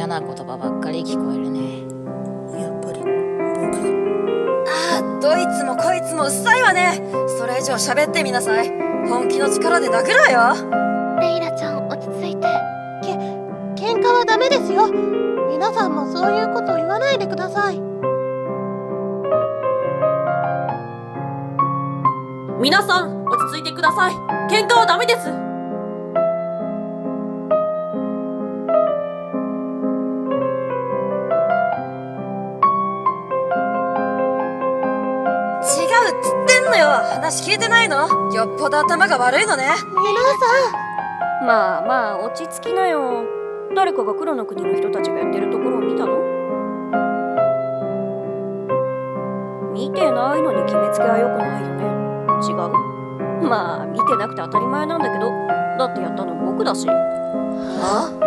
嫌な言葉ばっかり聞こえるね。 やっぱり僕が。 ああ、どいつもこいつもうっさいわね。それ以上喋ってみなさい。本気の力で殴るわよ。 レイラちゃん、落ち着いて。 喧嘩はダメですよ。皆さんもそういうこと言わないでください。 皆さん落ち着いてください。喧嘩はダメです。 違うっつってんのよ。話聞いてないの？よっぽど頭が悪いのね。 皆さん、 まあまあ落ち着きなよ。誰かが黒の国の人たちがやってるところを見たの？見てないのに決めつけは良くないよね。違う？まあ見てなくて当たり前なんだけど、だってやったの僕だし。 は？